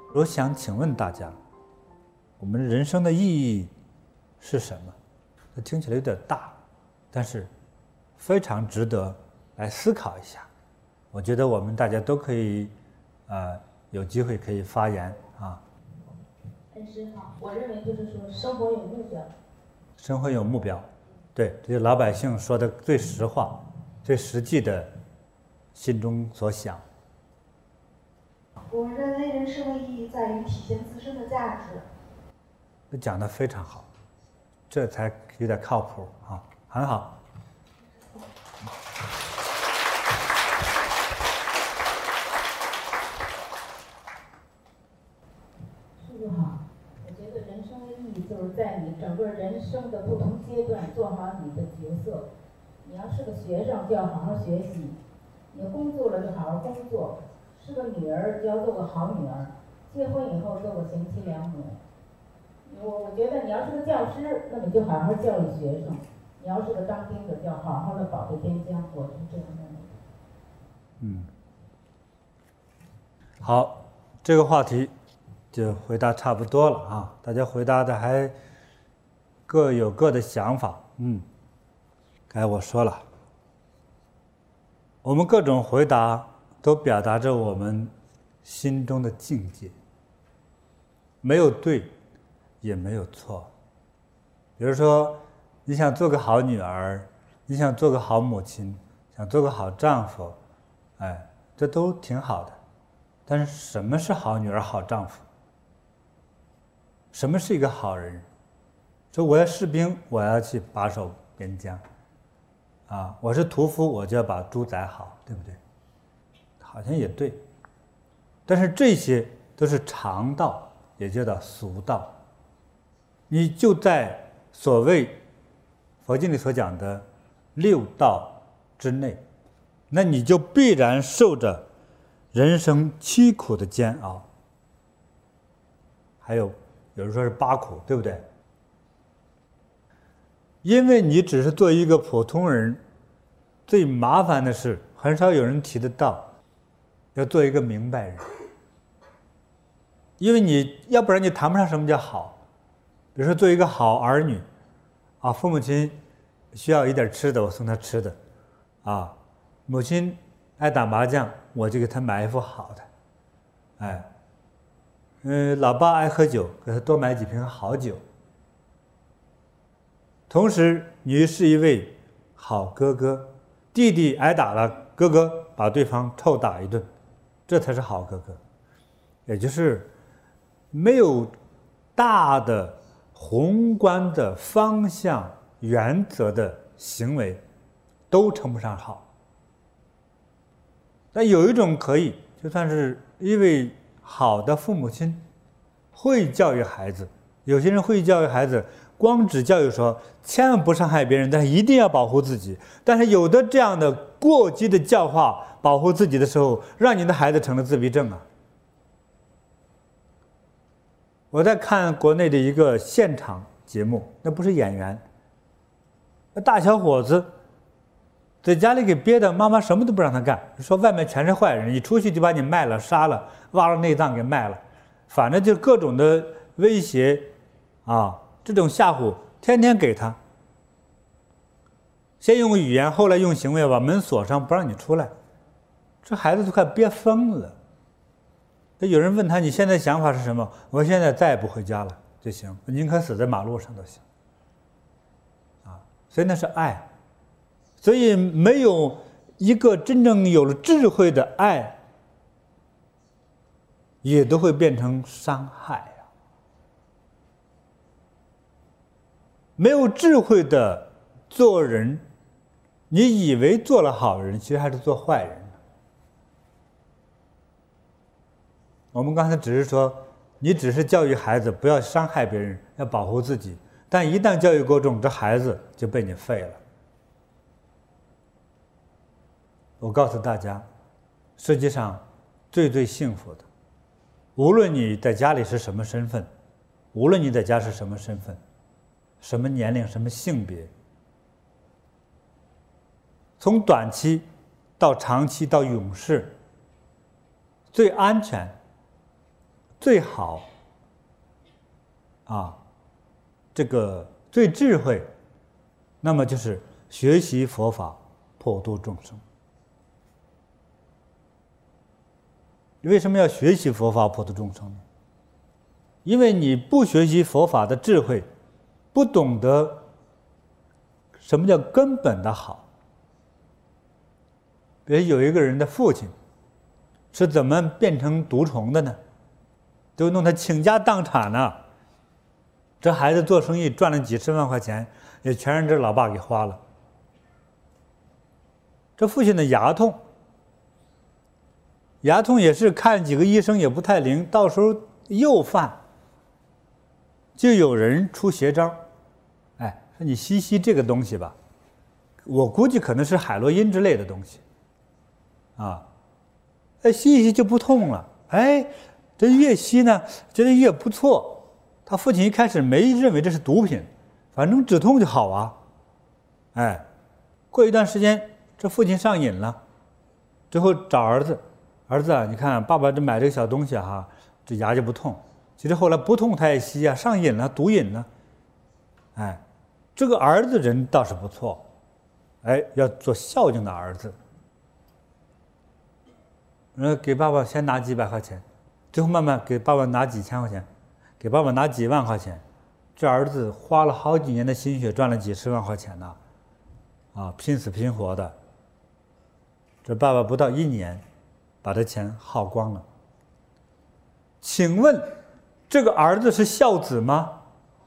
我想请问大家，我们人生的意义是什么？这听起来有点大，但是非常值得来思考一下。我觉得我们大家都可以，有机会可以发言啊。 恩师好，我认为就是说生活有目标。 生活有目标，对，这是老百姓说的最实话、最实际的心中所想。 我认为人生的意义在于体现自身的价值。 这讲得非常好，这才有点靠谱啊，很好。 师傅好，我觉得人生的意义就是在你整个人生的不同阶段做好你的角色。你要是个学生，就要好好学习；你工作了就好好工作；是个女儿就要做个好女儿；结婚以后做个贤妻良母。我觉得你要是个教师，那么就好好教育学生；你要是个当兵的，就要好好的保卫边疆。我是这样认为的。 好，这个话题就回答差不多了啊，大家回答的还各有各的想法。该我说了，我们各种回答都表达着我们心中的境界，没有对，也没有错。比如说，你想做个好女儿，你想做个好母亲，想做个好丈夫，这都挺好的。但是什么是好女儿、好丈夫？什么是一个好人？说我要士兵，我要去把守边疆，我是屠夫，我就要把猪宰好，对不对？好像也对。但是这些都是常道，也叫做俗道。你就在所谓佛经里所讲的六道之内，那你就必然受着人生7苦的煎熬，还有人说是8苦，对不对？因为你只是做一个普通人，最麻烦的是很少有人提得到，要做一个明白人。因为你要不然你谈不上什么叫好。比如说做一个好儿女，父母亲需要一点吃的，我送他吃的，母亲爱打麻将，我就给他买一副好的，老爸爱喝酒，给他多买几瓶好酒。同时，你是一位好哥哥，弟弟挨打了，哥哥把对方臭打一顿，这才是好哥哥。也就是没有大的宏观的方向原则的行为，都称不上好。但有一种可以，就算是一位好的父母亲，会教育孩子。有些人会教育孩子，光只教育说千万不伤害别人，但是一定要保护自己。但是有的这样的过激的教化保护自己的时候，让你的孩子成了自闭症啊。我在看国内的一个现场节目，那不是演员，那大小伙子在家里给憋的，妈妈什么都不让他干，说外面全是坏人，一出去就把你卖了、杀了、挖了内脏给卖了，反正就各种的威胁这种吓唬天天给他。先用语言，后来用行为，把门锁上，不让你出来，这孩子都快憋疯了。有人问他你现在想法是什么？我现在再也不回家了就行，宁可死在马路上都行。所以那是爱。所以没有一个真正有了智慧的爱，也都会变成伤害没有智慧的做人，你以为做了好人，其实还是做坏人。我们刚才只是说，你只是教育孩子不要伤害别人，要保护自己，但一旦教育过重，这孩子就被你废了。我告诉大家，世界上最幸福的，无论你在家里是什么身份，无论你在家是什么身份，什么年龄，什么性别，从短期到长期到永世，最安全、 最好啊，这个最智慧，那么就是学习佛法，普度众生。为什么要学习佛法，普度众生呢？因为你不学习佛法的智慧，不懂得什么叫根本的好。比如有一个人的父亲是怎么变成毒虫的呢？都弄他倾家荡产呢。这孩子做生意赚了几十万块钱，也全让这老爸给花了。这父亲的牙痛也是看几个医生也不太灵，到时候又犯，就有人出邪招，哎，说你吸这个东西吧，我估计可能是海洛因之类的东西，啊，哎，吸一吸就不痛了，哎，这越吸呢，觉得越不错。他父亲一开始没认为这是毒品，反正止痛就好啊，哎，过一段时间，这父亲上瘾了，之后找儿子啊，你看爸爸这买这个小东西哈，这牙就不痛。其实后来不痛他也吸啊，上瘾了，毒瘾了。哎，这个儿子人倒是不错，哎，要做孝敬的儿子。给爸爸先拿几百块钱，最后慢慢给爸爸拿几千块钱，给爸爸拿几万块钱。这儿子花了好几年的心血，赚了几十万块钱呢，啊，拼死拼活的。这爸爸不到1年，把这钱耗光了。请问，这个儿子是孝子吗？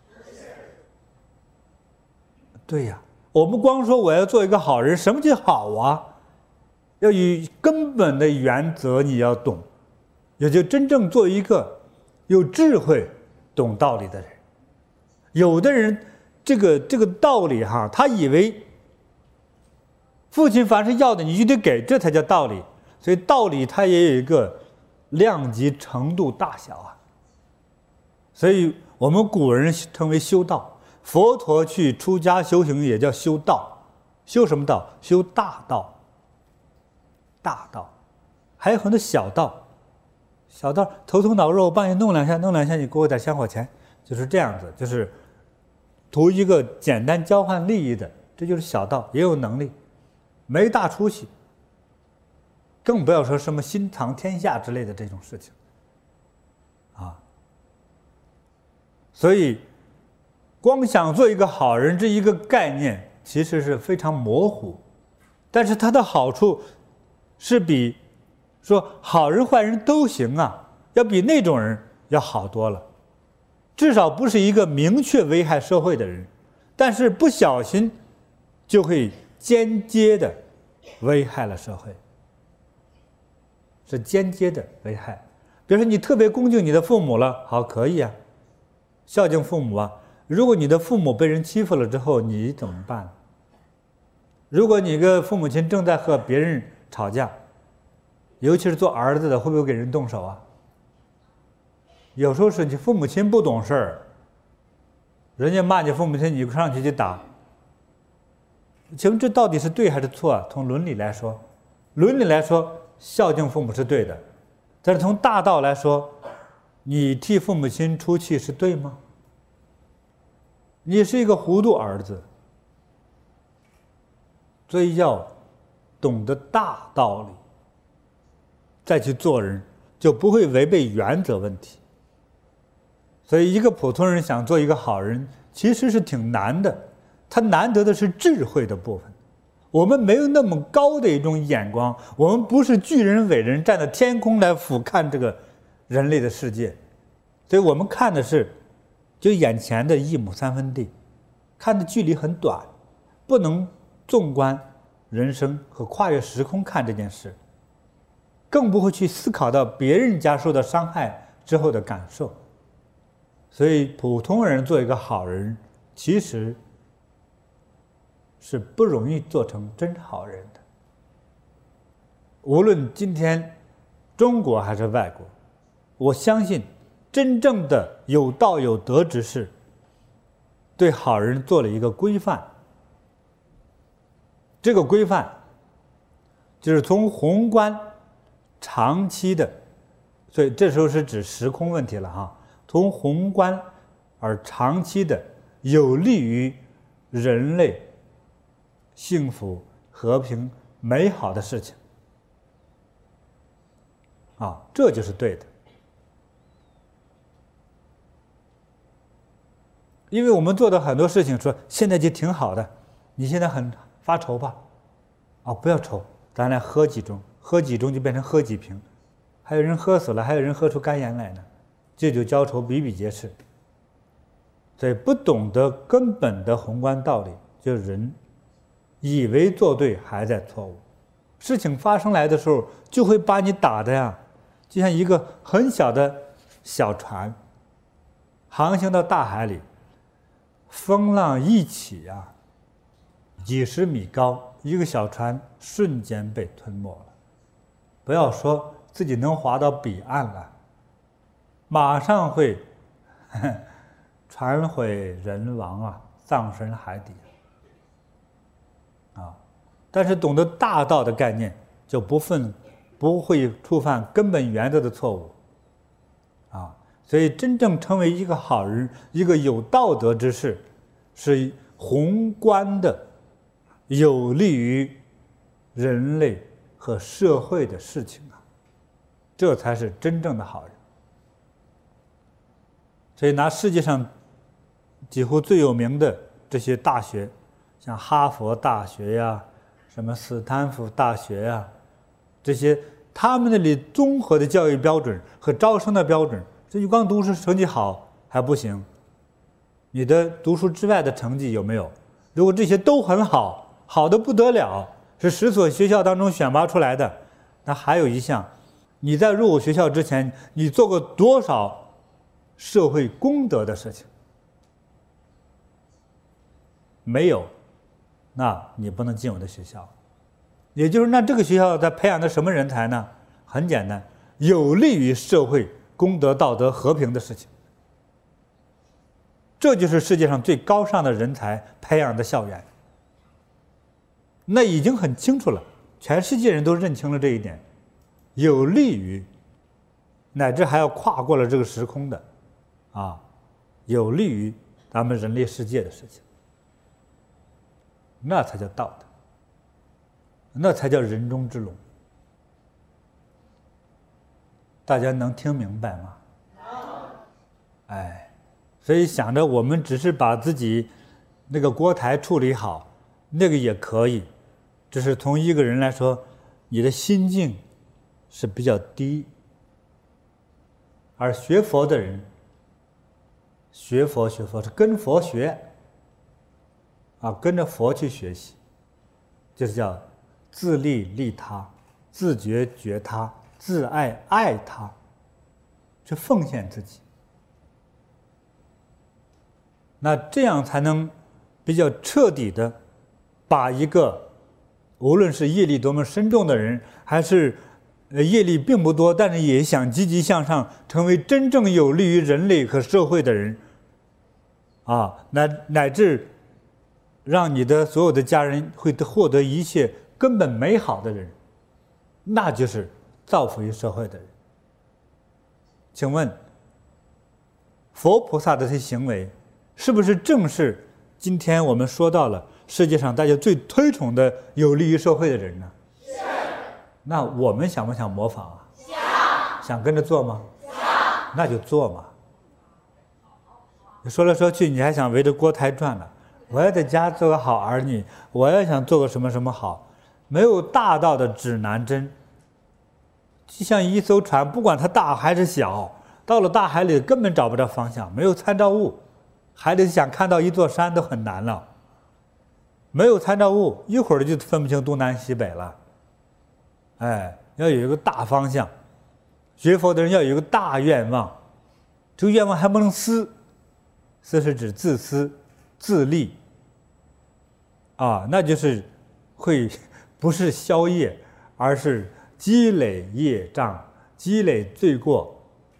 对呀，我们光说我要做一个好人，什么叫好啊？要以根本的原则你要懂，也就真正做一个有智慧、懂道理的人。有的人这个道理哈，他以为父亲凡是要的你就得给，这才叫道理。所以道理它也有一个量级程度大小啊。所以我们古人称为修道，佛陀去出家修行也叫修道。修什么道？修大道。大道还有很多小道，小道头疼脑热我帮你弄两下，你给我点香火钱，就是这样子，就是图一个简单交换利益的，这就是小道，也有能力，没大出息，更不要说什么心藏天下之类的这种事情啊。所以光想做一个好人这一个概念其实是非常模糊，但是它的好处是比说好人坏人都行啊，要比那种人要好多了。至少不是一个明确危害社会的人，但是不小心就会间接的危害了社会，是间接的危害。比如说你特别恭敬你的父母了，好，可以啊，孝敬父母啊。如果你的父母被人欺负了之后，你怎么办？如果你跟父母亲正在和别人吵架，尤其是做儿子的，会不会给人动手啊？有时候是你父母亲不懂事儿，人家骂你父母亲，你上去就打。请问这到底是对还是错啊？从伦理来说，孝敬父母是对的，但是从大道来说，你替父母亲出气是对吗？你是一个糊涂儿子，所以要懂得大道理，再去做人，就不会违背原则问题。所以一个普通人想做一个好人，其实是挺难的，他难得的是智慧的部分。我们没有那么高的一种眼光，我们不是巨人伟人站在天空来俯瞰这个人类的世界，所以我们看的是就眼前的1亩3分地，看的距离很短，不能纵观人生和跨越时空看这件事，更不会去思考到别人家受到伤害之后的感受。所以普通人做一个好人，其实是不容易做成真好人的。无论今天中国还是外国，我相信真正的有道有德之士，对好人做了一个规范。这个规范就是从宏观长期的所以这时候是指时空问题了哈。从宏观而长期的有利于人类幸福、和平、美好的事情啊，这就是对的。因为我们做的很多事情，说现在就挺好的，你现在很发愁吧？啊，不要愁，咱来喝几盅，喝几盅就变成喝几瓶，还有人喝死了，还有人喝出肝炎来呢，借酒浇愁，比比皆是。所以不懂得根本的宏观道理，就人以为做对，还在错误。事情发生来的时候，就会把你打的呀，就像一个很小的小船，航行到大海里，风浪一起啊，几十米高，一个小船瞬间被吞没了。不要说自己能划到彼岸了，马上会船毁人亡啊，葬身海底啊。但是懂得大道的概念，就不会触犯根本原则的错误啊。所以真正成为一个好人，一个有道德之士，是宏观的有利于人类和社会的事情啊，这才是真正的好人。所以拿世界上几乎最有名的这些大学，像哈佛大学呀、什么斯坦福大学呀，这些他们那里综合的教育标准和招生的标准，这就光读书成绩好还不行，你的读书之外的成绩有没有？如果这些都很好，好的不得了，是10所学校当中选拔出来的，那还有一项，你在入伍学校之前，你做过多少社会公德的事情？没有，那你不能进我的学校。也就是那这个学校在培养的什么人才呢？很简单，有利于社会公德、道德、和平的事情。这就是世界上最高尚的人才培养的校园。那已经很清楚了，全世界人都认清了这一点，有利于，乃至还要跨过了这个时空的，啊，有利于咱们人类世界的事情。那才叫道德，那才叫人中之龙。大家能听明白吗？哎，所以想着我们只是把自己那个锅台处理好，那个也可以，只是从一个人来说，你的心境是比较低，而学佛的人，学佛是跟佛学。跟着佛去学习，就是叫自利利他，自觉觉他，自爱爱他，去奉献自己。那这样才能比较彻底的把一个无论是业力多么深重的人，还是业力并不多但是也想积极向上，成为真正有利于人类和社会的人乃至让你的所有的家人会获得一切根本美好的人，那就是造福于社会的人。请问佛菩萨的这些行为是不是正是今天我们说到了世界上大家最推崇的有利于社会的人呢？是。那我们想不想模仿啊？想。想跟着做吗？想。那就做嘛。说来说去你还想围着锅台转呢？我要在家做个好儿女，我要想做个什么什么好，没有大道的指南针，就像一艘船，不管它大还是小，到了大海里根本找不着方向，没有参照物，海里想看到一座山都很难了，没有参照物，一会儿就分不清东南西北了。要有一个大方向，学佛的人要有一个大愿望，这个愿望还不能私，私是指自私自利那就是会不是消业，而是积累业障，积累罪过，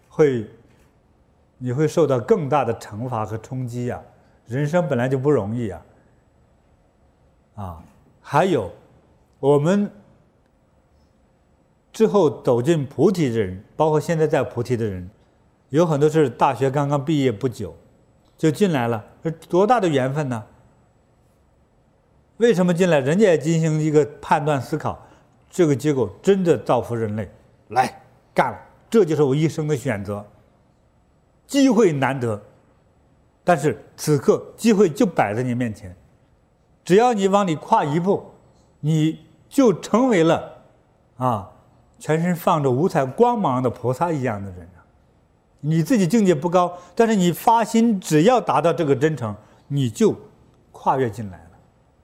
你会受到更大的惩罚和冲击啊！人生本来就不容易还有我们之后走进菩提的人，包括现在在菩提的人，有很多是大学刚刚毕业不久就进来了，这多大的缘分呢？为什么进来？人家也进行一个判断思考，这个结果真的造福人类，来干了，这就是我一生的选择。机会难得，但是此刻机会就摆在你面前，只要你往里跨一步，你就成为了全身放着五彩光芒的菩萨一样的人啊！你自己境界不高，但是你发心，只要达到这个真诚，你就跨越进来了。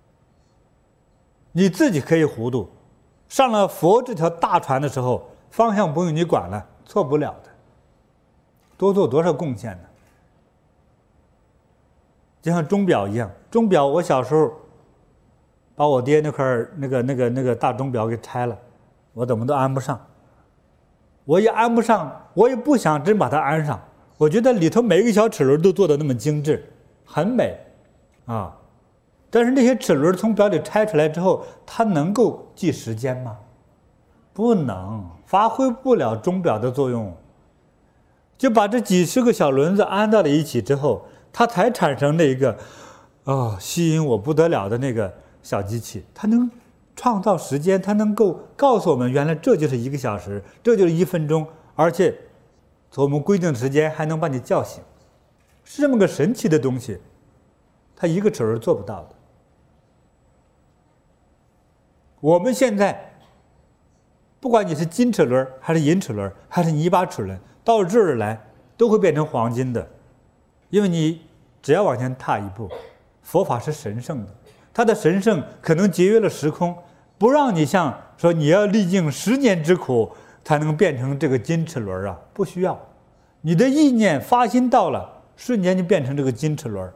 你自己可以糊涂，上了佛这条大船的时候，方向不用你管了，错不了的。多做多少贡献呢？就像钟表一样，钟表我小时候把我爹那块那个大钟表给拆了，我怎么都安不上。我也安不上，我也不想真把它安上。我觉得里头每一个小齿轮都做得那么精致，很美啊。但是那些齿轮从表里拆出来之后，它能够记时间吗？不能，发挥不了钟表的作用。就把这几十个小轮子安到了一起之后，它才产生那个吸引我不得了的那个小机器。它能创造时间，它能够告诉我们，原来这就是1个小时，这就是1分钟，而且从我们规定的时间还能把你叫醒，是这么个神奇的东西，它一个齿轮做不到的。我们现在不管你是金齿轮还是银齿轮还是泥巴齿轮，到这儿来都会变成黄金的，因为你只要往前踏一步，佛法是神圣的，它的神圣可能节约了时空，不让你像说你要历经10年之苦才能变成这个金齿轮啊，不需要，你的意念发心到了，瞬间就变成这个金齿轮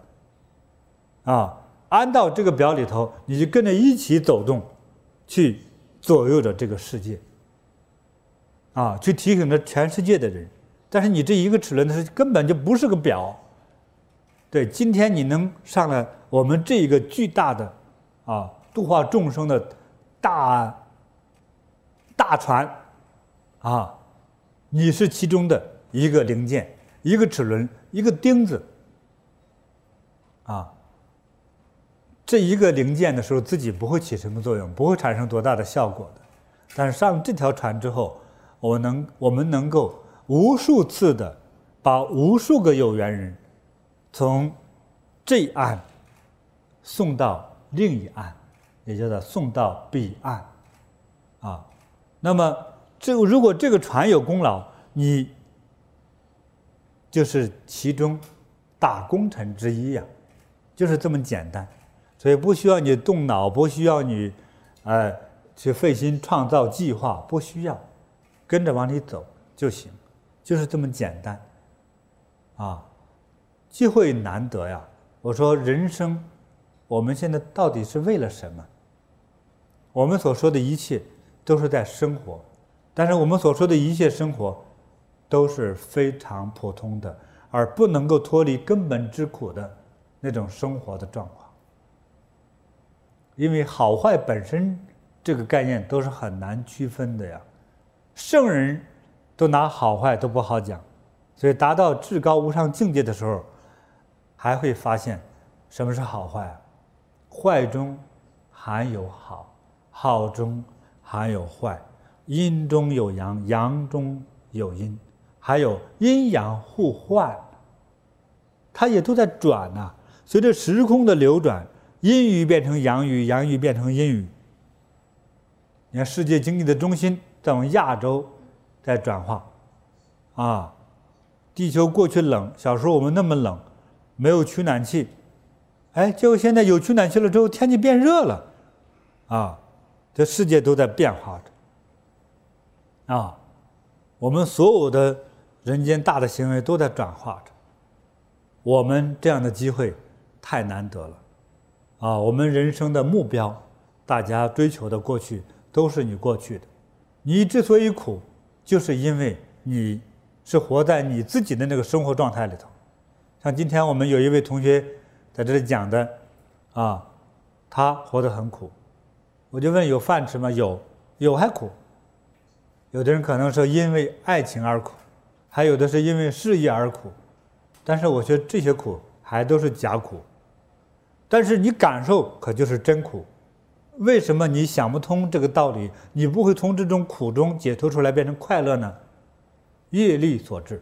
安到这个表里头，你就跟着一起走动，去左右着这个世界去提醒着全世界的人。但是你这一个齿轮它根本就不是个表。对，今天你能上了我们这一个巨大的度化众生的大船你是其中的一个零件，一个齿轮，一个钉子这一个零件的时候自己不会起什么作用，不会产生多大的效果的。但是上这条船之后，我们能够无数次的把无数个有缘人从这一岸送到另一岸，也叫做送到彼岸那么如果这个船有功劳，你就是其中大功臣之一就是这么简单。所以不需要你动脑，不需要你去费心创造计划，不需要，跟着往里走就行，就是这么简单机会难得呀。我说人生我们现在到底是为了什么？我们所说的一切都是在生活，但是我们所说的一切生活都是非常普通的，而不能够脱离根本之苦的那种生活的状况。因为好坏本身这个概念都是很难区分的呀，圣人都拿好坏都不好讲，所以达到至高无上境界的时候，还会发现什么是好坏坏中含有好，好中含有坏，阴中有阳，阳中有阴，还有阴阳互换，它也都在转随着时空的流转，阴语变成阳语，阳语变成阴语。你看世界经济的中心在我们亚洲在转化地球过去冷，小时候我们那么冷，没有取暖器，结果现在有取暖器了之后，天气变热了这世界都在变化着我们所有的人间大的行为都在转化着。我们这样的机会太难得了我们人生的目标，大家追求的过去都是你过去的。你之所以苦，就是因为你是活在你自己的那个生活状态里头。像今天我们有一位同学在这里讲的他活得很苦，我就问有饭吃吗？有还苦， 有的人可能是因为爱情而苦，还有的是因为事业而苦。但是我觉得这些苦还都是假苦，但是你感受可就是真苦。为什么你想不通这个道理，你不会从这种苦中解脱出来变成快乐呢？业力所致。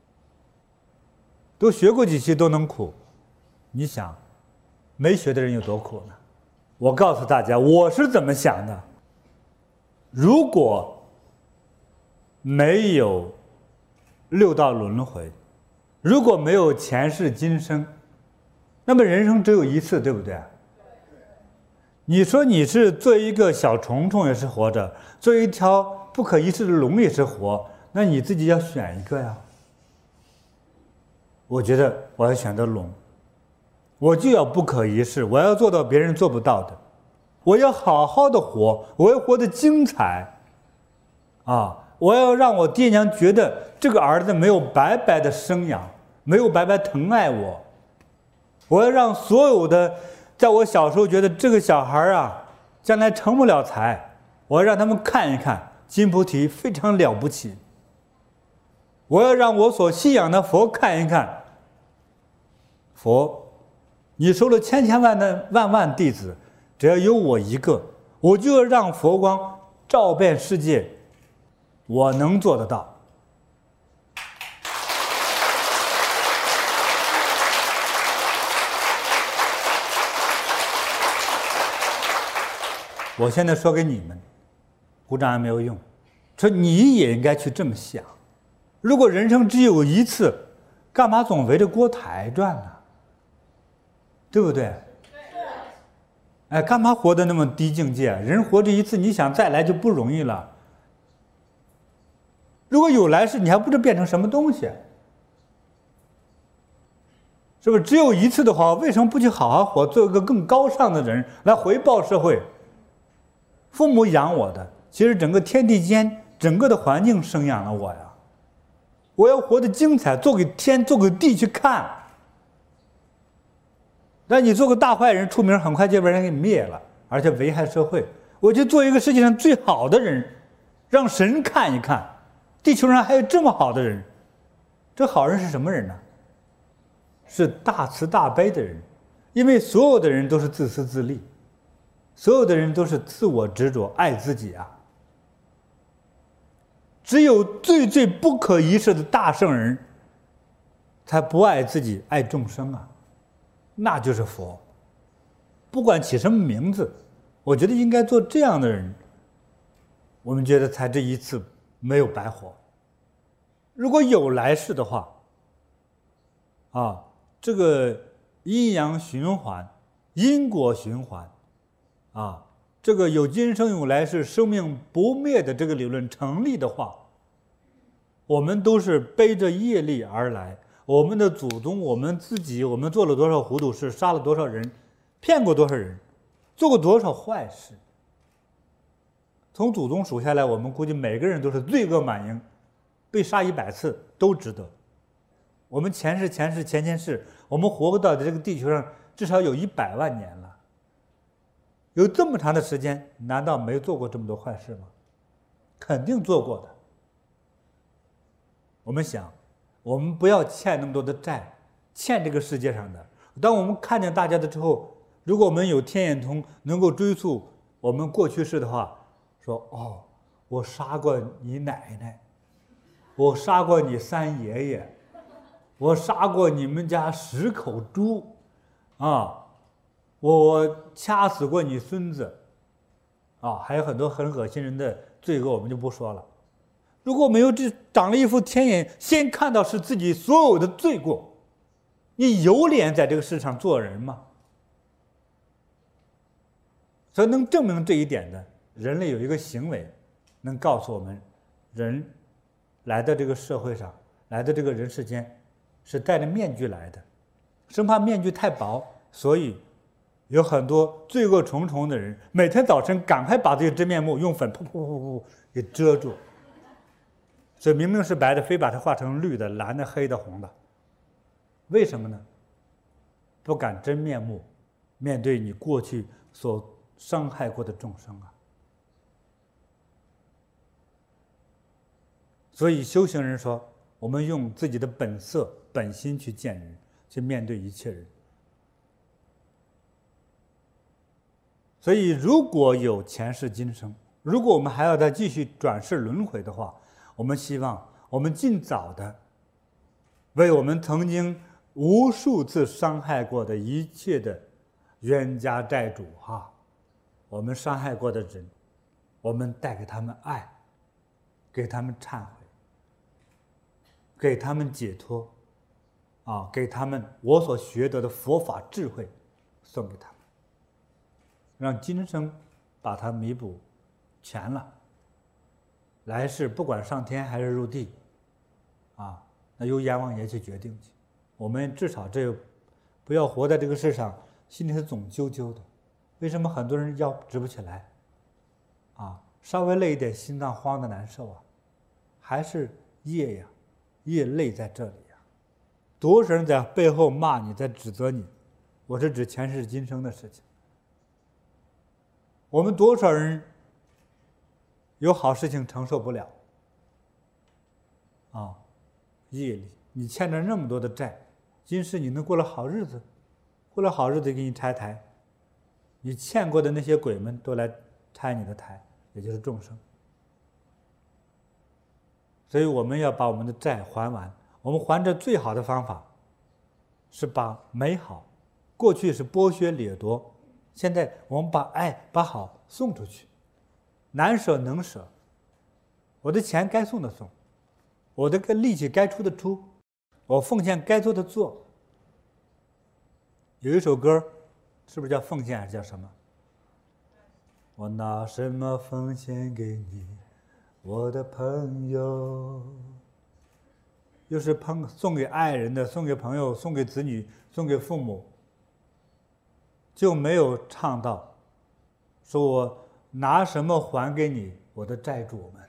都学过几期都能苦，你想没学的人有多苦呢？我告诉大家我是怎么想的。如果没有六道轮回，如果没有前世今生，那么人生只有一次，对不对？你说你是做一个小虫虫也是活着，做一条不可一世的龙也是活，那你自己要选一个呀。我觉得我要选择龙，我就要不可一世，我要做到别人做不到的，我要好好的活，我要活得精彩啊！我要让我爹娘觉得这个儿子没有白白的生养，没有白白疼爱我。我要让所有的在我小时候觉得这个小孩啊将来成不了才，我要让他们看一看金菩提非常了不起。我要让我所信仰的佛看一看，佛你收了千千万的万弟子，只要有我一个，我就要让佛光照遍世界，我能做得到。我现在说给你们，鼓掌也没有用，说你也应该去这么想。如果人生只有一次，干嘛总围着锅台转呢？对不对？哎，干嘛活得那么低境界？人活这一次，你想再来就不容易了。如果有来世，你还不知变成什么东西，是不是？只有一次的话，为什么不去好好活，做一个更高尚的人来回报社会？父母养我的，其实整个天地间，整个的环境生养了我呀。我要活得精彩，做给天，做给地去看。但你做个大坏人出名，很快就被人给灭了，而且危害社会。我就做一个世界上最好的人，让神看一看，地球上还有这么好的人。这好人是什么人呢？是大慈大悲的人，因为所有的人都是自私自利，所有的人都是自我执着，爱自己啊。只有最最不可一世的大圣人，才不爱自己，爱众生啊，那就是佛。不管起什么名字，我觉得应该做这样的人，我们觉得才这一次没有白活。如果有来世的话，啊，这个阴阳循环、因果循环，啊。这个有今生有来世，生命不灭的这个理论成立的话，我们都是背着业力而来。我们的祖宗，我们自己，我们做了多少糊涂事，杀了多少人，骗过多少人，做过多少坏事。从祖宗数下来，我们估计每个人都是罪恶满盈，被杀100次都值得。我们前世，我们活到这个地球上至少有100万年了。有这么长的时间，难道没做过这么多坏事吗？肯定做过的。我们想，我们不要欠那么多的债，欠这个世界上的。当我们看见大家的之后，如果我们有天眼通，能够追溯我们过去世的话，说哦，我杀过你奶奶，我杀过你三爷爷，我杀过你们家10口猪，啊。我掐死过你孙子，啊，还有很多很恶心人的罪恶，我们就不说了。如果没有这长了一副天眼，先看到是自己所有的罪过，你有脸在这个世上做人吗？所以能证明这一点的，人类有一个行为，能告诉我们，人来到这个社会上，来到这个人世间，是戴着面具来的，生怕面具太薄，所以。有很多罪恶重重的人，每天早晨赶快把这些真面目用粉噗给遮住，所以明明是白的，非把它画成绿的、蓝的、黑的、红的。为什么呢？不敢真面目面对你过去所伤害过的众生啊！ 所以修行人说，我们用自己的本色、本心去见人，去面对一切人。所以，如果有前世今生，如果我们还要再继续转世轮回的话，我们希望我们尽早的为我们曾经无数次伤害过的一切的冤家债主我们伤害过的人，我们带给他们爱，给他们忏悔，给他们解脱，给他们我所学得的佛法智慧，送给他们，让今生把它弥补全了。来世不管上天还是入地，那由阎王爷去决定去。我们至少不要活在这个世上，心里是总揪揪的。为什么很多人腰直不起来？稍微累一点，心脏慌的难受还是业呀，业累在这里呀。多少人在背后骂你，在指责你？我是指前世今生的事情。我们多少人有好事情承受不了？业力，你欠着那么多的债，今世你能过了好日子，过了好日子给你拆台，你欠过的那些鬼们都来拆你的台，也就是众生。所以我们要把我们的债还完。我们还这最好的方法是把美好，过去是剥削掠夺，现在我们把爱把好送出去，难舍能舍。我的钱该送的送，我的力气该出的出，我奉献该做的做。有一首歌，是不是叫奉献还是叫什么？我拿什么奉献给你，我的朋友？又是送给爱人的，送给朋友，送给子女，送给父母，就没有唱到说我拿什么还给你，我的债主们。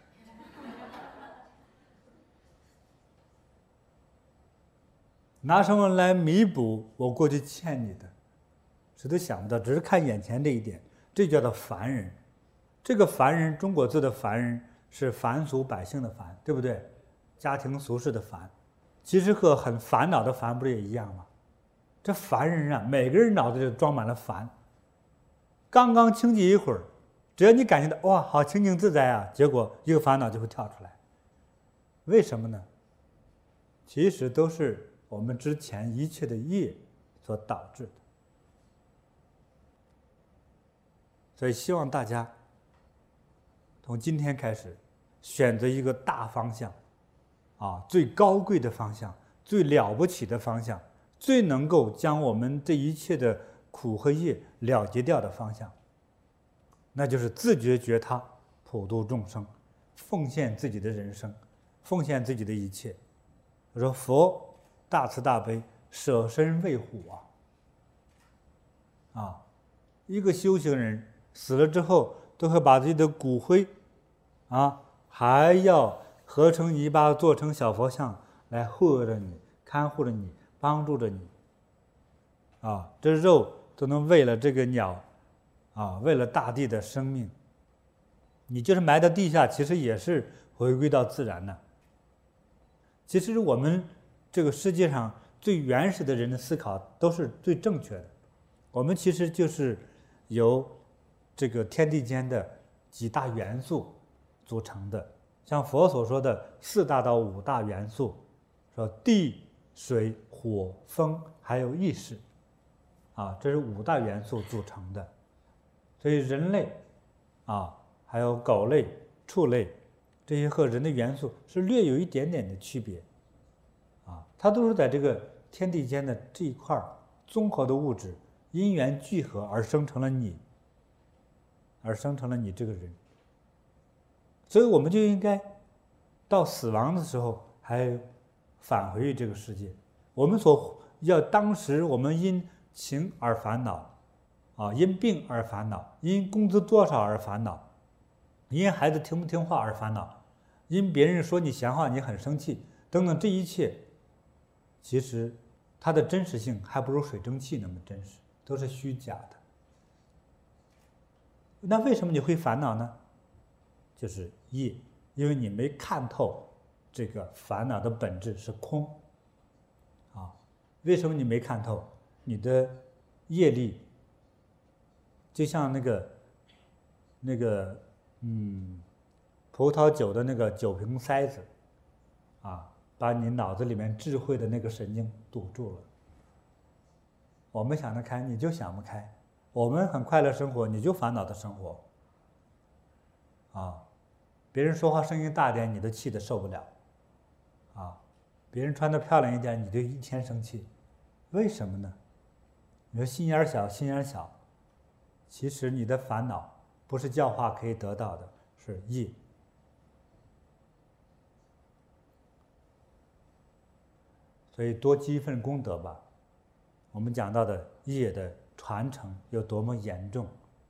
拿什么来弥补我过去欠你的？谁都想不到，只是看眼前这一点，这叫做凡人。这个凡人，中国字的凡人是凡俗百姓的凡，对不对？家庭俗事的凡，其实和很烦恼的烦不是也一样吗？这凡人每个人脑子里装满了烦。刚刚清静一会儿，只要你感觉到哇，好清静自在结果一个烦恼就会跳出来。为什么呢？其实都是我们之前一切的业所导致的。所以希望大家从今天开始选择一个大方向，最高贵的方向，最了不起的方向，最能够将我们这一切的苦和业了结掉的方向，那就是自觉觉他，普度众生，奉献自己的人生，奉献自己的一切。我说佛大慈大悲，舍身为虎一个修行人死了之后，都会把自己的骨灰还要合成泥巴，做成小佛像来护着你，看护着你，帮助着你这肉都能为了这个鸟为了大地的生命，你就是埋到地下，其实也是回归到自然的。其实我们这个世界上最原始的人的思考都是最正确的。我们其实就是由这个天地间的几大元素组成的，像佛所说的4大到5大元素，说地、水、火、风，还有意识这是5大元素组成的。所以人类还有狗类、畜类，这些和人的元素是略有一点点的区别它都是在这个天地间的这一块综合的物质因缘聚合而生成了你，这个人。所以我们就应该到死亡的时候还返回这个世界。我们当时我们因情而烦恼因病而烦恼，因工资多少而烦恼，因孩子听不听话而烦恼，因别人说你闲话你很生气等等，这一切其实它的真实性还不如水蒸气那么真实，都是虚假的。那为什么你会烦恼呢？就是业，因为你没看透这个烦恼的本质是空。为什么你没看透？你的业力就像那个葡萄酒的那个酒瓶塞子把你脑子里面智慧的那个神经堵住了。我们想得开，你就想不开；我们很快乐生活，你就烦恼的生活。别人说话声音大点，你都气得受不了。别人穿得漂亮一点，你就一天生气。为什么呢？你说心眼小，心眼小，其实你的烦恼不是教化可以得到的，是业。所以多积一份功德吧。我们讲到的业的传承有多么严重，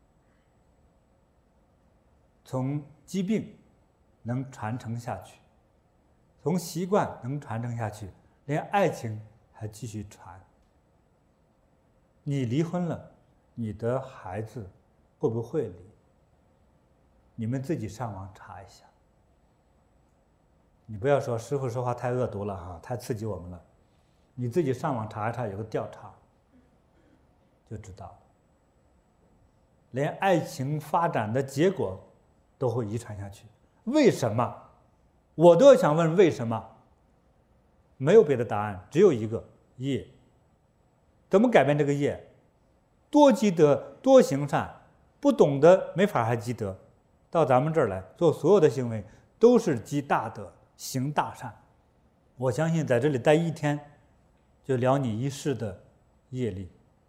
从疾病能传承下去，从习惯能传承下去，连爱情还继续传。你离婚了，你的孩子会不会离？你们自己上网查一下。你不要说师父说话太恶毒了太刺激我们了。你自己上网查一查，有个调查就知道了。连爱情发展的结果都会遗传下去。为什么？我都要想问为什么。没有别的答案，只有一个：业。怎么改变这个业？多积德，多行善。不懂得没法还积德，到咱们这儿来做所有的行为都是积大德，行大善。我相信在这里待一天就了你一世的业力，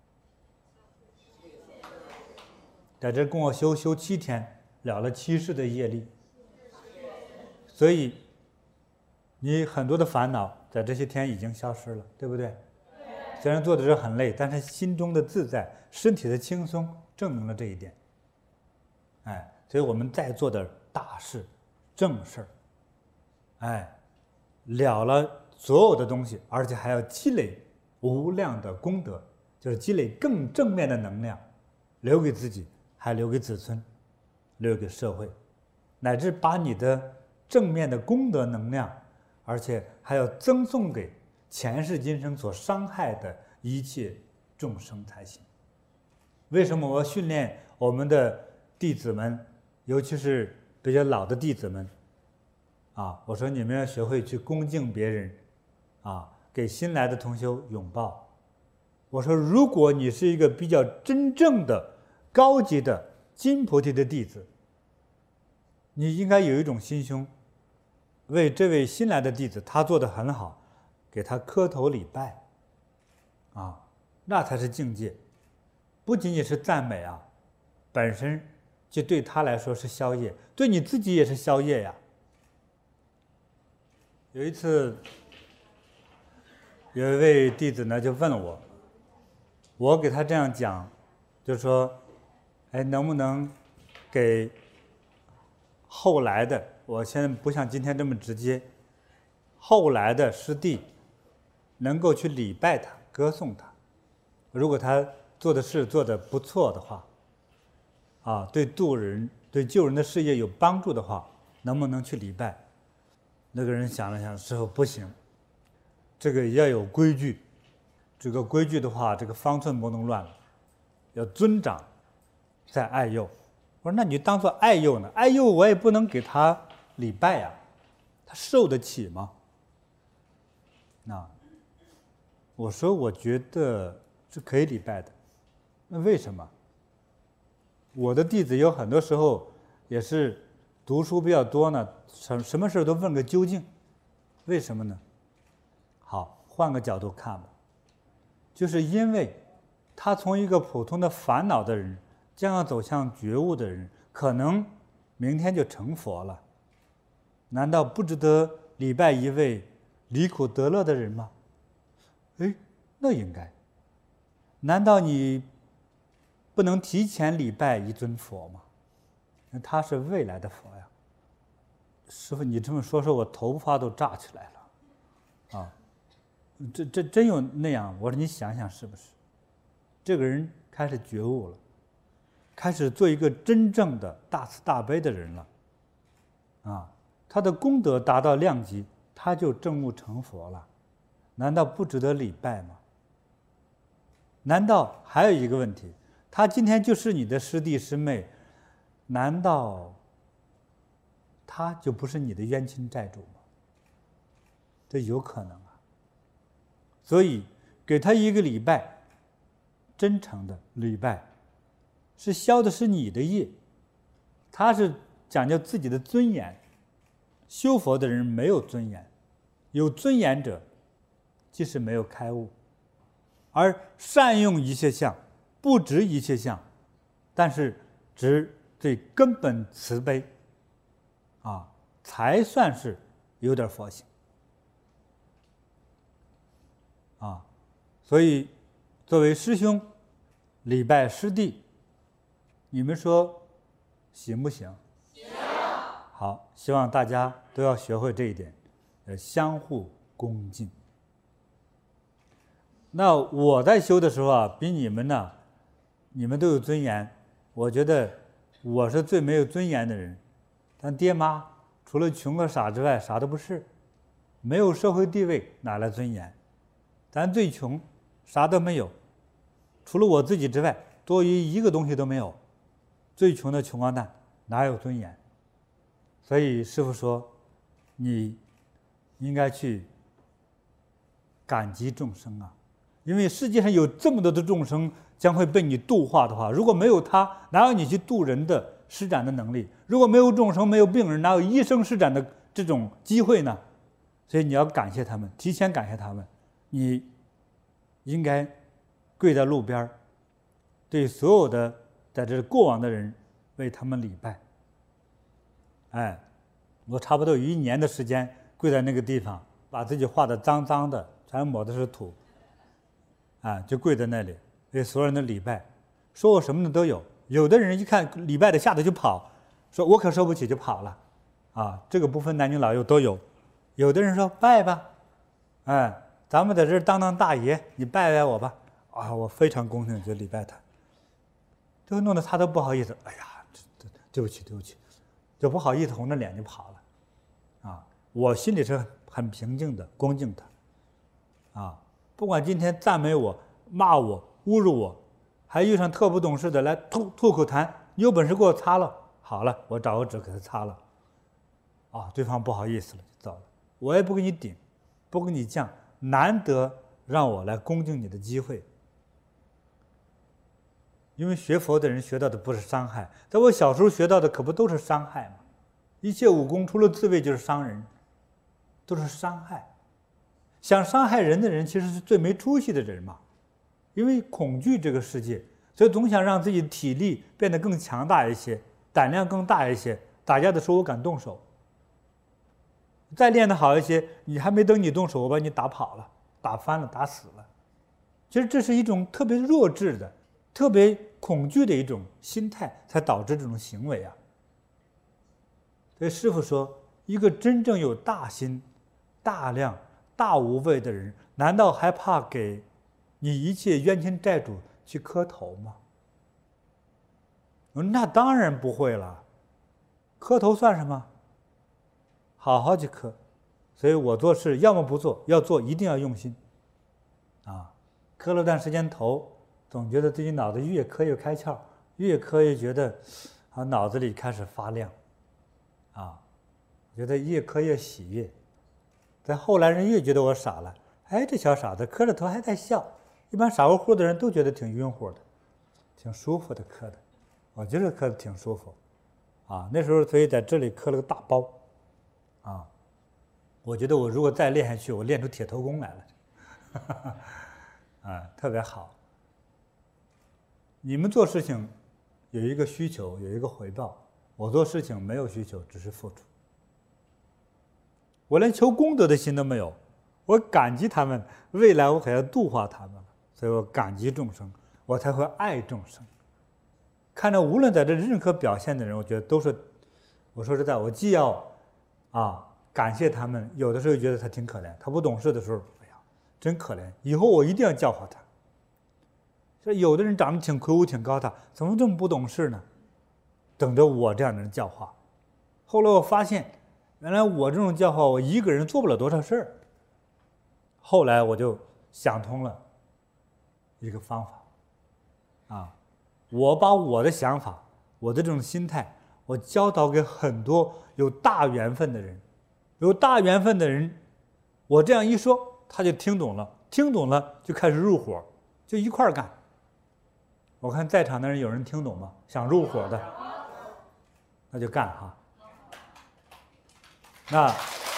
在这跟我修7天，了了7世的业力。所以你很多的烦恼在这些天已经消失了，对不对？虽然做的是很累，但是心中的自在，身体的轻松，证明了这一点。所以我们在做的大事、正事儿，了了所有的东西，而且还要积累无量的功德，就是积累更正面的能量，留给自己，还留给子孙，留给社会，乃至把你的正面的功德能量，而且还要赠送给前世今生所伤害的一切众生才行。为什么我要训练我们的弟子们，尤其是比较老的弟子们我说你们要学会去恭敬别人给新来的同修拥抱。我说如果你是一个比较真正的高级的金菩提的弟子，你应该有一种心胸，为这位新来的弟子他做得很好，给他磕头礼拜那才是境界。不仅仅是赞美本身就对他来说是消业，对你自己也是消业呀。有一次有一位弟子呢就问了我给他这样讲，就说能不能给后来的，我现在不像今天这么直接，后来的师弟能够去礼拜他，歌颂他。如果他做的事做得不错的话对度人对救人的事业有帮助的话，能不能去礼拜？那个人想了想，师父不行，这个要有规矩，这个规矩的话，这个方寸不能乱了，要尊长再爱幼。我说那你当做爱幼呢？爱幼我也不能给他礼拜他受得起吗？我说我觉得是可以礼拜的。那为什么？我的弟子有很多时候也是读书比较多呢，什么事都问个究竟，为什么呢？好，换个角度看吧，就是因为他从一个普通的烦恼的人，将要走向觉悟的人，可能明天就成佛了，难道不值得礼拜一位离苦得乐的人吗？那应该。难道你不能提前礼拜一尊佛吗？他是未来的佛呀。师父，你这么说我头发都炸起来了这真有那样？我说你想想是不是？这个人开始觉悟了，开始做一个真正的大慈大悲的人了他的功德达到量级， 他就证悟成佛了，难道不值得礼拜吗？难道还有一个问题，他今天就是你的师弟师妹，难道他就不是你的冤亲债主吗？这有可能啊。所以给他一个礼拜，真诚的礼拜，是消的是你的业，他是讲究自己的尊严。修佛的人没有尊严，有尊严者即使没有开悟，而善用一切相，不执一切相，但是执最根本慈悲啊，才算是有点佛性啊。所以作为师兄礼拜师弟，你们说行不行？行。好，希望大家都要学会这一点，相互恭敬。那我在修的时候啊，比你们呢，你们都有尊严。我觉得我是最没有尊严的人。咱爹妈除了穷和傻之外，啥都不是，没有社会地位，哪来尊严？咱最穷，啥都没有，除了我自己之外，多余一个东西都没有。最穷的穷光蛋，哪有尊严？所以师父说，你应该去感激众生啊。因为世界上有这么多的众生将会被你度化的话，如果没有他，哪有你去度人的施展的能力？如果没有众生，没有病人，哪有医生施展的这种机会呢？所以你要感谢他们，提前感谢他们。你应该跪在路边，对所有的在这过往的人为他们礼拜。哎，我差不多有1年的时间跪在那个地方，把自己画得脏脏的，全抹的是土。就跪在那里为所有人的礼拜，说我什么的都有。有的人一看礼拜的，吓得就跑，说我可受不起就跑了。这个不分男女老幼都有。有的人说拜吧，咱们在这儿当大爷，你拜拜我吧。我非常恭敬就礼拜他，就弄得他都不好意思。哎呀，对不起，就不好意思，红着脸就跑了。我心里是很平静的，恭敬他。不管今天赞美我、骂我、侮辱我，还遇上特不懂事的来吐口痰，你有本事给我擦了。好了，我找个纸给他擦了。对方不好意思了，就走了。我也不给你顶，不给你犟，难得让我来恭敬你的机会。因为学佛的人学到的不是伤害，在我小时候学到的可不都是伤害吗？一切武功除了自卫就是伤人，都是伤害。想伤害人的人其实是最没出息的人嘛，因为恐惧这个世界，所以总想让自己体力变得更强大一些，胆量更大一些。打架的时候我敢动手，再练得好一些，你还没等你动手，我把你打跑了，打翻了，打死了。其实这是一种特别弱智的、特别恐惧的一种心态，才导致这种行为啊。所以师父说，一个真正有大心、大量、大无畏的人，难道还怕给你一切冤亲债主去磕头吗？那当然不会了，磕头算什么？好好去磕。所以我做事要么不做，要做一定要用心。磕了段时间头，总觉得自己脑子越磕越开窍，越磕越觉得脑子里开始发亮。觉得越磕越喜悦。在后来人越觉得我傻了，这小傻子磕着头还在笑。一般傻乎乎的人都觉得挺晕乎的，挺舒服的磕的。我觉得磕的挺舒服，那时候所以在这里磕了个大包，我觉得我如果再练下去，我练出铁头功来了，特别好。你们做事情有一个需求，有一个回报，我做事情没有需求，只是付出。我连求功德的心都没有，我感激他们，未来我可要度化他们了，所以我感激众生，我才会爱众生。看着无论在这任何表现的人，我觉得都是，我说实在，我既要感谢他们，有的时候觉得他挺可怜，他不懂事的时候，哎呀，真可怜，以后我一定要教化他。这有的人长得挺魁梧挺高大，怎么这么不懂事呢？等着我这样的人教化。后来我发现， 原来我这种教化，我一个人做不了多少事儿。后来我就想通了一个方法，我把我的想法，我的这种心态，我教导给很多有大缘分的人。有大缘分的人，我这样一说，他就听懂了，听懂了就开始入伙，就一块儿干。我看在场的人有人听懂吗？想入伙的，那就干哈。那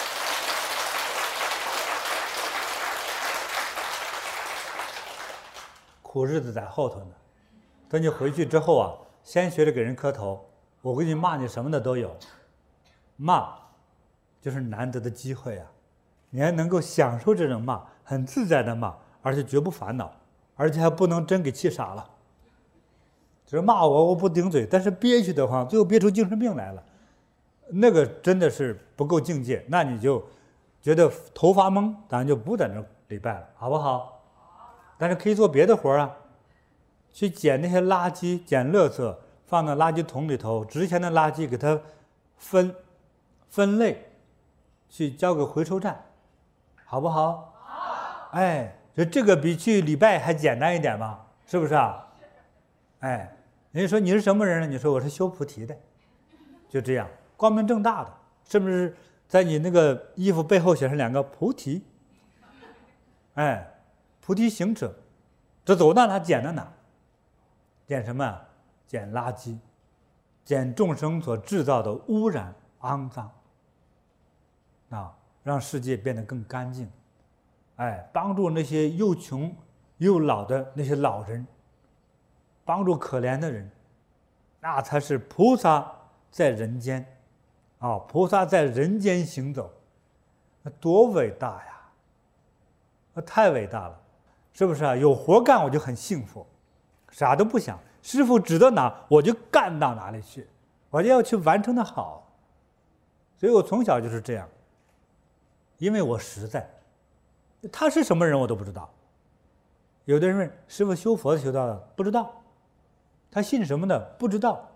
苦日子在后头呢。等你回去之后啊，先学着给人磕头，我给你骂你什么的都有。骂就是难得的机会啊，你还能够享受这种骂，很自在的骂，而且绝不烦恼，而且还不能真给气傻了。就是骂我不顶嘴，但是憋屈的话，最后憋出精神病来了，那个真的是不够境界，那你就觉得头发懵，咱就不在那礼拜了，好不好？但是可以做别的活啊，去捡那些垃圾，捡垃圾，放到垃圾桶里头，值钱的垃圾给它分类，去交给回收站，好不好？好。哎，这个比去礼拜还简单一点吧？是不是啊？哎，人家说你是什么人呢？你说我是修菩提的，就这样光明正大的，是不是？在你那个衣服背后写上2个菩提，哎，菩提行者，这走到哪捡到哪，捡什么？捡垃圾，捡众生所制造的污染、肮脏，让世界变得更干净，哎，帮助那些又穷又老的那些老人，帮助可怜的人，那才是菩萨在人间，菩萨在人间行走，那多伟大呀！那太伟大了，是不是啊？有活干我就很幸福，啥都不想，师父指到哪我就干到哪里去，我就要去完成的好。所以我从小就是这样，因为我实在，他是什么人我都不知道。有的人问师父修佛的修道的不知道，他信什么的不知道，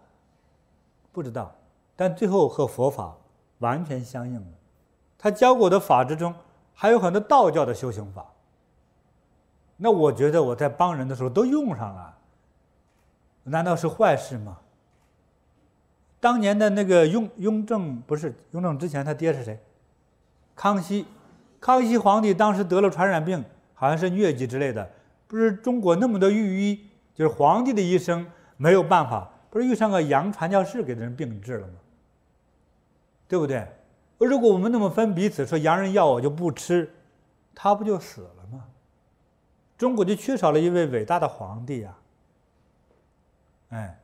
但最后和佛法完全相应了。他教过的法之中还有很多道教的修行法，那我觉得我在帮人的时候都用上了，难道是坏事吗？当年的那个雍正，不是雍正之前他爹是谁？康熙皇帝当时得了传染病，好像是疟疾之类的，不是中国那么多御医，就是皇帝的医生没有办法，不是遇上个洋传教士给人病治了吗？对不对？如果我们那么分彼此，说洋人要我就不吃，他不就死了吗？中国就缺少了一位伟大的皇帝啊！哎，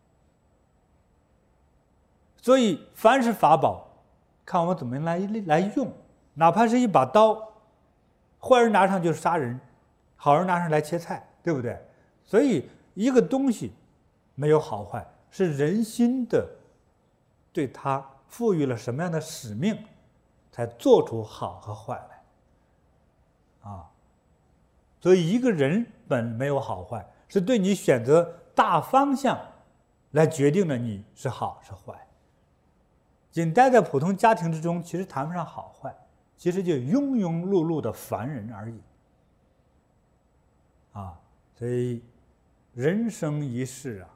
所以凡是法宝，看我们怎么来用，哪怕是一把刀，坏人拿上就是杀人，好人拿上来切菜，对不对？所以一个东西没有好坏，是人心的对它赋予了什么样的使命，才做出好和坏来所以一个人本没有好坏，是对你选择大方向来决定了你是好是坏。仅待在普通家庭之中，其实谈不上好坏，其实就庸庸碌碌的凡人而已所以人生一世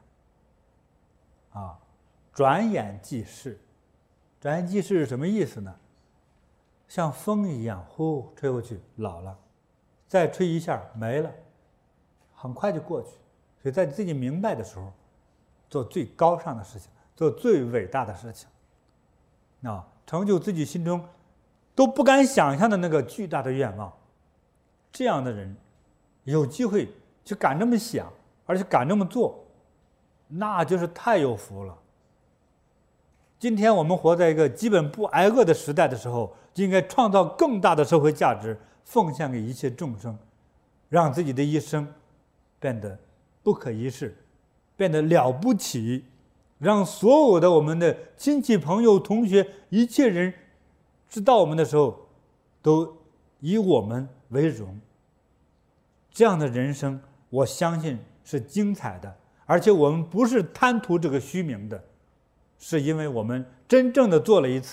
转眼即逝。转眼即逝是什么意思呢？像风一样，呼吹过去，老了，再吹一下没了，很快就过去。所以在自己明白的时候，做最高尚的事情，做最伟大的事情，成就自己心中都不敢想象的那个巨大的愿望。这样的人有机会去敢这么想，而且敢这么做，那就是太有福了。今天我们活在一个基本不挨饿的时代的时候，就应该创造更大的社会价值，奉献给一切众生，让自己的一生变得不可一世，变得了不起，让所有的我们的亲戚朋友同学一切人知道我们的时候都以我们为荣。这样的人生我相信是精彩的，而且我们不是贪图这个虚名的，是因为我们真正的做了一次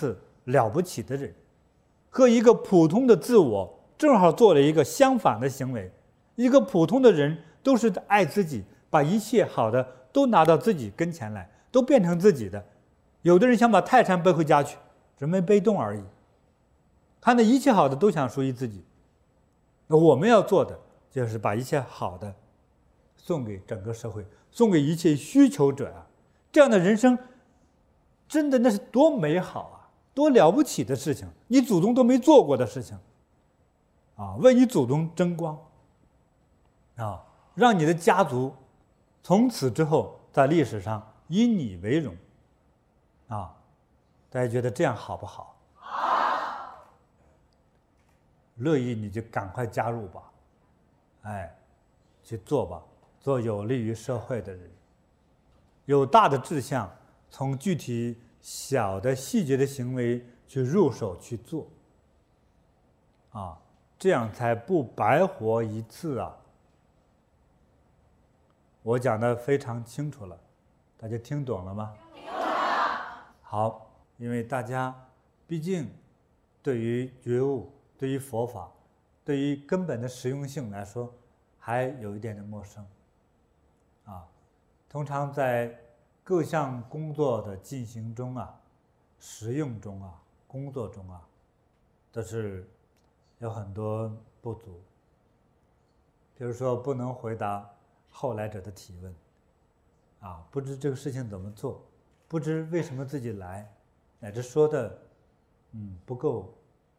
了不起的人，和一个普通的自我正好做了一个相反的行为。一个普通的人都是爱自己，把一切好的都拿到自己跟前来，都变成自己的。有的人想把泰山背回家去，只没背动而已。看到一切好的都想属于自己。那我们要做的就是把一切好的送给整个社会，送给一切需求者啊！这样的人生，真的那是多美好啊，多了不起的事情！你祖宗都没做过的事情，啊，为你祖宗争光，啊，让你的家族从此之后在历史上以你为荣，啊，大家觉得这样好不好？好，乐意你就赶快加入吧，哎，去做吧，做有利于社会的人。有大的志向，从具体小的细节的行为去入手去做，啊，这样才不白活一次啊！我讲的非常清楚了，大家听懂了吗？听懂了。好，因为大家毕竟对于觉悟、对于佛法、对于根本的实用性来说，还有一点的陌生，啊。通常在各项工作的进行中啊，实用中啊，工作中啊，都是有很多不足。比如说不能回答后来者的提问，啊，不知这个事情怎么做，不知为什么自己来，乃至说的不够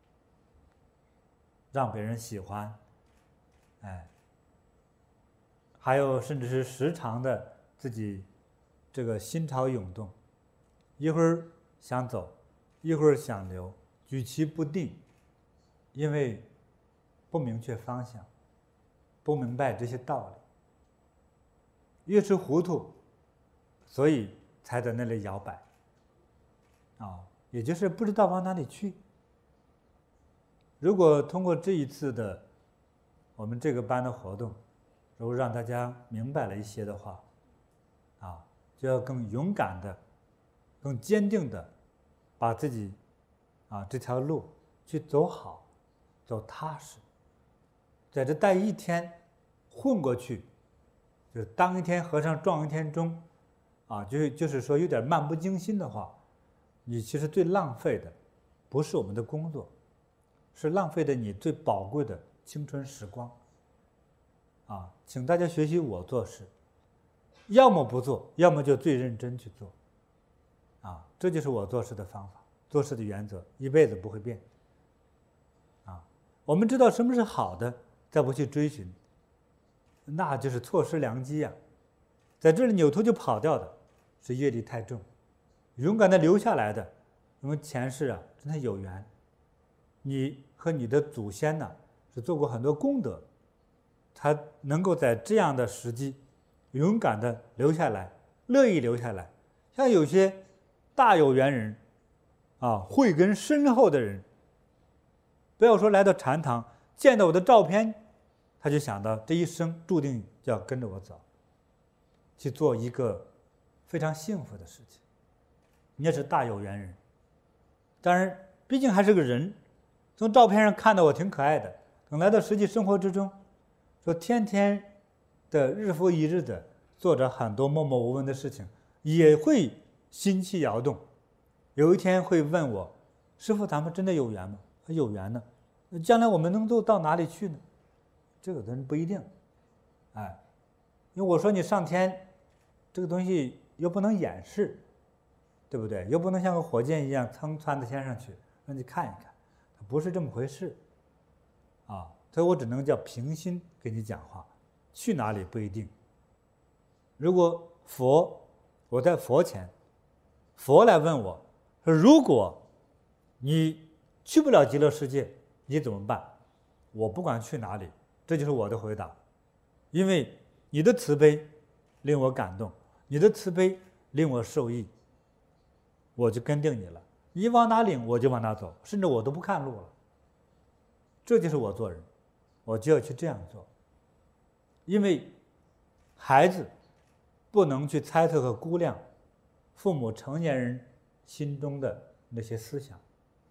让别人喜欢，哎，还有甚至是时常的自己这个心潮涌动，一会儿想走，一会儿想留，举棋不定，因为不明确方向，不明白这些道理，越是糊涂，所以才在那里摇摆，啊，也就是不知道往哪里去。如果通过这一次的我们这个班的活动，如果让大家明白了一些的话，啊，就要更勇敢的、更坚定的把自己这条路去走好，走踏实。在这待一天混过去，就是当一天和尚撞一天钟，啊，就是说有点漫不经心的话，你其实最浪费的不是我们的工作，是浪费的你最宝贵的青春时光。啊，请大家学习我做事，要么不做，要么就最认真去做。啊，这就是我做事的方法，做事的原则，一辈子不会变。啊，我们知道什么是好的，再不去追寻，那就是错失良机呀。在这里扭头就跑掉的，是业力太重；勇敢的留下来的，因为前世啊真的有缘，你和你的祖先呢是做过很多功德。他能够在这样的时机，勇敢的留下来，乐意留下来。像有些大有缘人，啊，慧根深厚的人，不要说来到禅堂，见到我的照片，他就想到这一生注定就要跟着我走，去做一个非常幸福的事情。你也是大有缘人。当然，毕竟还是个人，从照片上看到我挺可爱的，等来到实际生活之中，说天天的日复一日的做着很多默默无闻的事情，也会心气摇动。有一天会问我，师父，咱们真的有缘吗？有缘呢，将来我们能够到哪里去呢？这个人不一定，哎，因为我说你上天，这个东西又不能掩饰，对不对？又不能像个火箭一样噌窜到天上去，让你看一看，不是这么回事，啊。所以我只能叫平心给你讲话，去哪里不一定。如果我在佛前，佛来问我说，如果你去不了极乐世界，你怎么办？我不管去哪里，这就是我的回答。因为你的慈悲令我感动，你的慈悲令我受益，我就跟定你了。你往哪领，我就往哪走，甚至我都不看路了。这就是我做人。我就要去这样做，因为孩子不能去猜测和估量父母成年人心中的那些思想，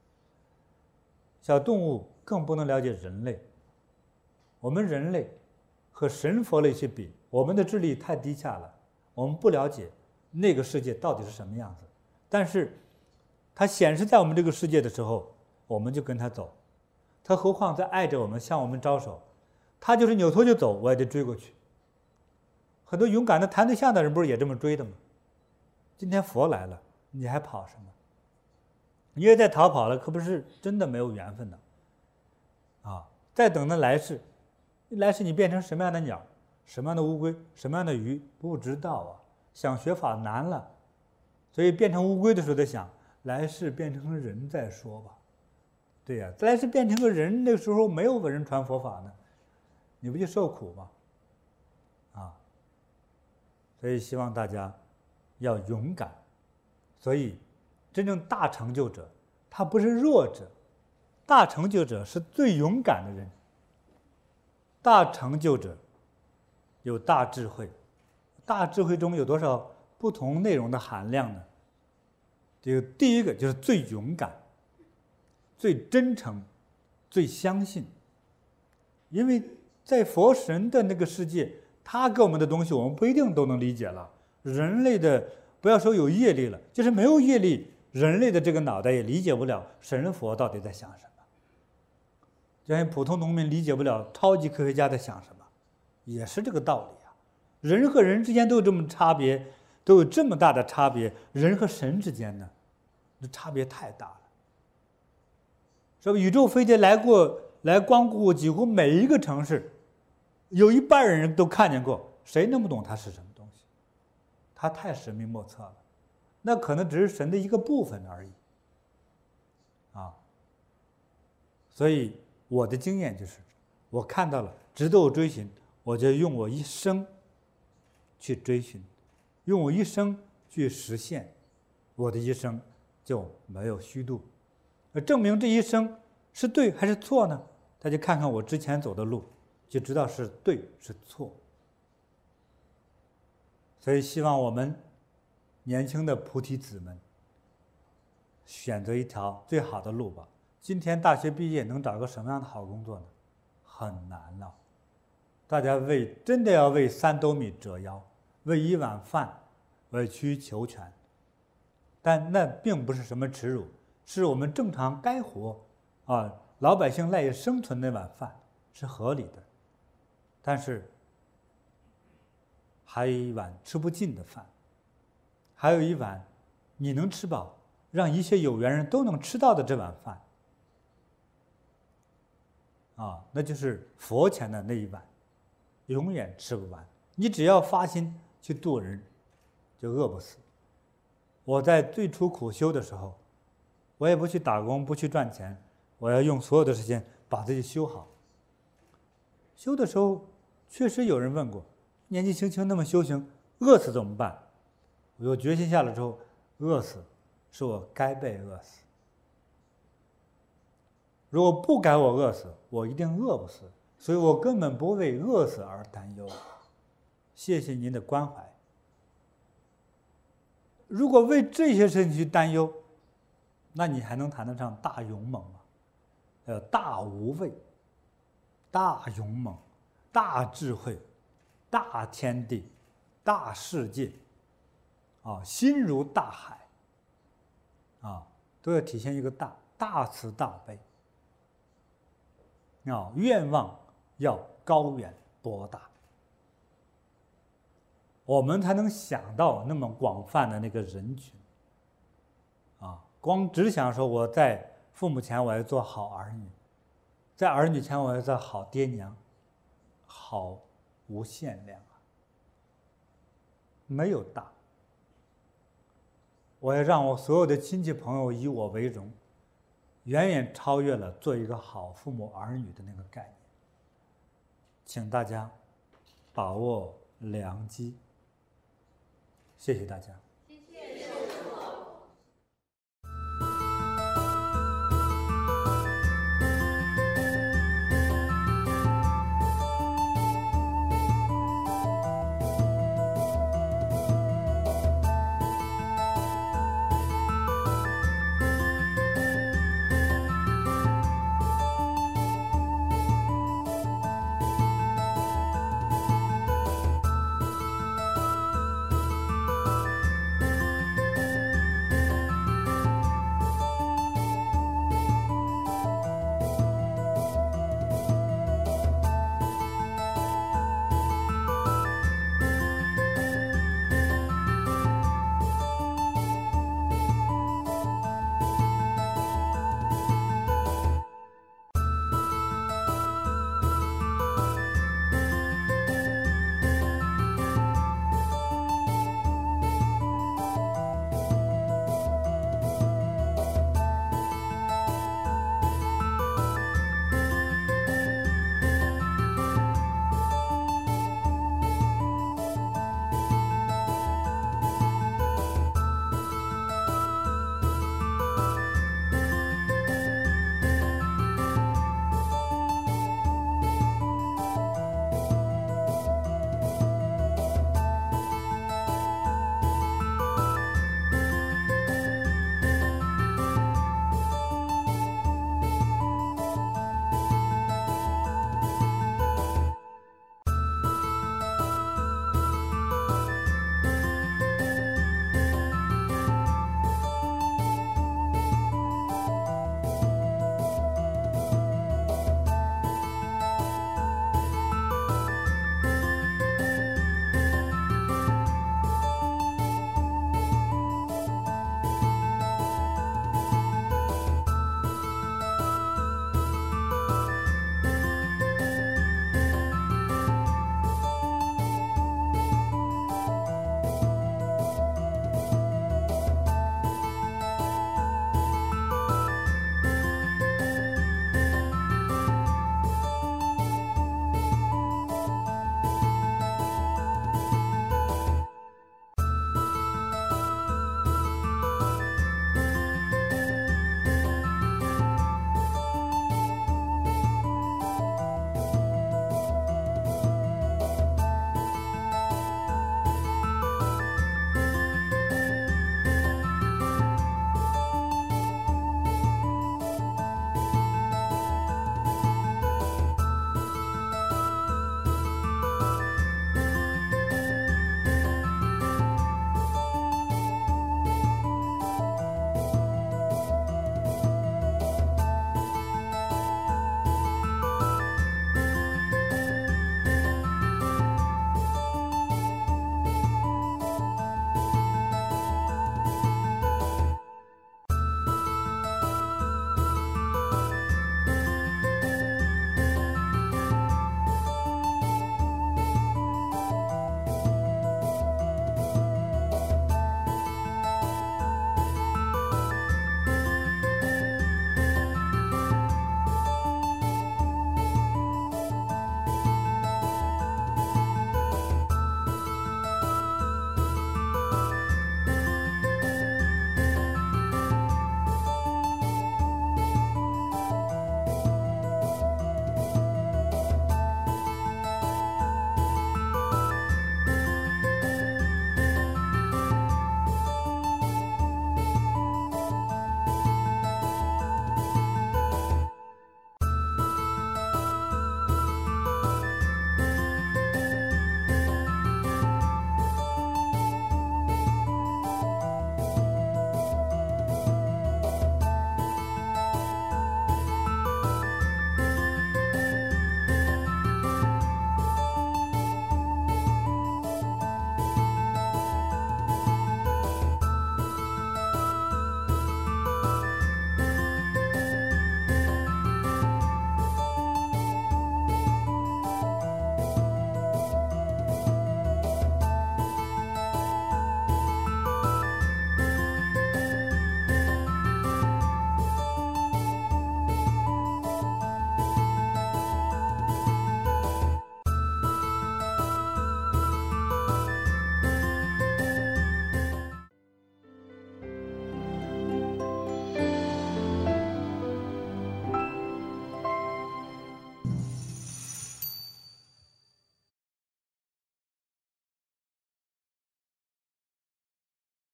小动物更不能了解人类。我们人类和神佛类去比，我们的智力太低下了，我们不了解那个世界到底是什么样子。但是它显示在我们这个世界的时候，我们就跟它走。它何况在爱着我们，向我们招手，它就是扭头就走，我也得追过去。很多勇敢的谈对象的人不是也这么追的吗？今天佛来了，你还跑什么？你也再逃跑了，可不是真的没有缘分的啊！再等着来世，来世你变成什么样的鸟，什么样的乌龟，什么样的鱼，不知道啊。想学法难了，所以变成乌龟的时候在想，来世变成人再说吧。对呀，来世变成个人，那个时候没有人传佛法呢，你不就受苦吗？啊！所以希望大家要勇敢。所以真正大成就者，他不是弱者，大成就者是最勇敢的人。大成就者有大智慧，大智慧中有多少不同内容的含量呢？这个第一个就是最勇敢、最真诚、最相信。因为在佛神的那个世界，他给我们的东西我们不一定都能理解了。人类的不要说有业力了，就是没有业力，人类的这个脑袋也理解不了神佛到底在想什么，就像普通农民理解不了超级科学家在想什么，也是这个道理啊。人和人之间都有这么差别，都有这么大的差别，人和神之间呢，这差别太大了。说宇宙飞碟来光顾几乎每一个城市，有一半人都看见过，谁能不懂它是什么东西？它太神秘莫测了，那可能只是神的一个部分而已啊。所以我的经验就是，我看到了值得我追寻，我就用我一生去追寻，用我一生去实现，我的一生就没有虚度。证明这一生是对还是错呢？大家看看我之前走的路，就知道是对是错。所以希望我们年轻的菩提子们选择一条最好的路吧。今天大学毕业能找个什么样的好工作呢？很难了。大家真的要为3斗米折腰，为1碗饭委曲求全，但那并不是什么耻辱，是我们正常该活啊，老百姓赖以生存那碗饭是合理的。但是还有一碗吃不尽的饭，还有一碗你能吃饱，让一切有缘人都能吃到的这碗饭啊，那就是佛前的那一碗，永远吃不完。你只要发心去度人，就饿不死。我在最初苦修的时候，我也不去打工，不去赚钱，我要用所有的时间把自己修好。修的时候，确实有人问过，年纪轻轻那么修行，饿死怎么办？我有决心下来之后，饿死是我该被饿死。如果不该我饿死，我一定饿不死，所以我根本不为饿死而担忧。谢谢您的关怀。如果为这些事情去担忧，那你还能谈得上大勇猛吗？大无畏、大勇猛、大智慧、大天地、大世界啊，心如大海啊，都要体现一个大慈大悲啊，愿望要高远博大，我们才能想到那么广泛的那个人群啊。光只想说我在父母前我要做好儿女，在儿女前我要做好爹娘，好无限量啊，没有大。我要让我所有的亲戚朋友以我为荣，远远超越了做一个好父母儿女的那个概念。请大家把握良机，谢谢大家。